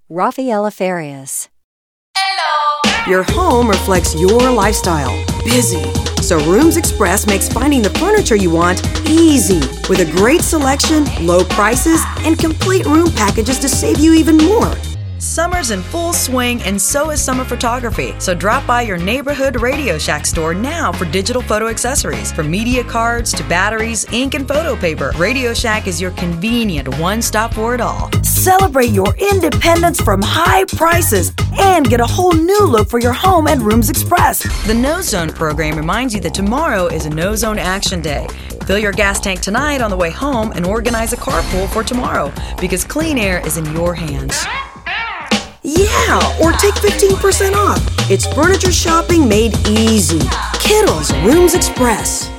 Rafaela Farias. Your home reflects your lifestyle. Busy. So Rooms Express makes finding the furniture you want easy. With a great selection, low prices, and complete room packages to save you even more. Summer's in full swing, and so is summer photography. So drop by your neighborhood Radio Shack store now for digital photo accessories. From media cards to batteries, ink, and photo paper, Radio Shack is your convenient one-stop for it all. Celebrate your independence from high prices and get a whole new look for your home at Rooms Express. The No Zone program reminds you that tomorrow is a No Zone Action Day. Fill your gas tank tonight on the way home and organize a carpool for tomorrow, because clean air is in your hands. Yeah, or take 15% off. It's furniture shopping made easy. Kittles Rooms Express.